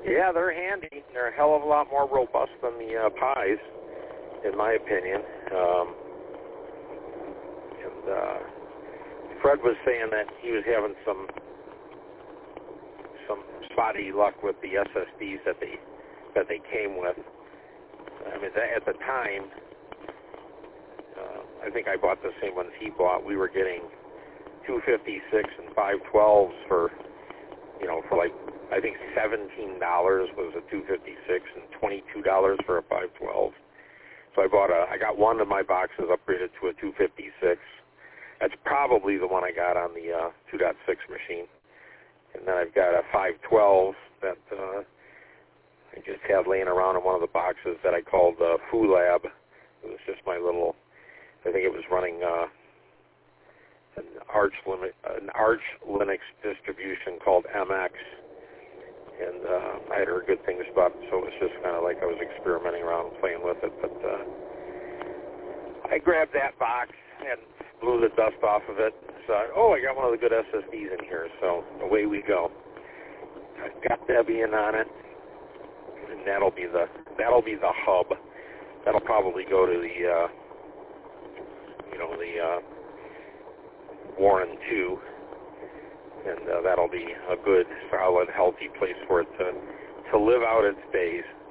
Yeah, they're handy. They're a hell of a lot more robust than the Pies, in my opinion. Fred was saying that he was having some spotty luck with the SSDs that they came with. I mean, at the time, I think I bought the same ones he bought. We were getting 256 and 512s for like, I think $17 was a 256 and $22 for a 512. So I got one of my boxes upgraded to a 256. That's probably the one I got on the 2.6 machine. And then I've got a 512 that I just had laying around in one of the boxes that I called Foo Lab. It was just my little, I think it was running an Arch Linux distribution called MX. And I had heard good things about it, so it was just kind of like I was experimenting around and playing with it. But I grabbed that box and blew the dust off of it. So, I got one of the good SSDs in here, so away we go. I've got Debian on it, and that'll be the hub. That'll probably go to the Warren 2, and that'll be a good, solid, healthy place for it to live out its days.